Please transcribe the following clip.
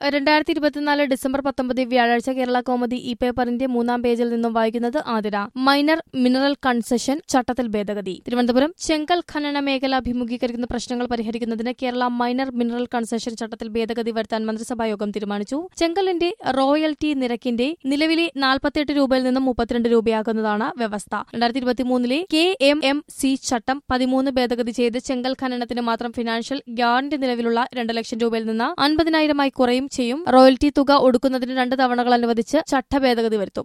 2024 December 19 വ്യാഴാഴ്ച കേരള കൗമുദി ഈ പേപ്പറിന്റെ 3-ാം പേജിൽ നിന്നും വായിക്കുന്നത് ആതിര. മൈനർ മിനറൽ കൺസെഷൻ ചട്ടത്തിൽ ഭേദഗതി. തിരുവനന്തപുരം ചെങ്കൽ ഖനന മേഖല അഭിമുഖീകരിക്കുന്ന പ്രശ്നങ്ങൾ പരിഹരിക്കുന്നതിന് കേരള മൈനർ മിനറൽ കൺസെഷൻ ചട്ടത്തിൽ ഭേദഗതി വരുത്താൻ മന്ത്രിസഭായോഗം തീരുമാനിച്ചു. ചെങ്കലിന്റെ റോയൽറ്റി നിരക്കിന്റെ നിലവിലെ 48 രൂപയിൽ നിന്നും 32 രൂപയാക്കുന്നതാണ് വ്യവസ്ഥ. 2023 KMMC ചട്ടം 13 ഭേദഗതി ചെയ്ത് ചെങ്കൽ ഖനനത്തിന് മാത്രം ഫിനാൻഷ്യൽ ഗ്യാരണ്ടി നിലവിലുള്ള 2 ലക്ഷം രൂപയിൽ നിന്ന് 50,000 കുറയും ചെയ്യും. റോയൽറ്റി തുക ഒടുക്കുന്നതിന് 2 തവണകൾ അനുവദിച്ച് ചട്ട ഭേദഗതി വരുത്തും.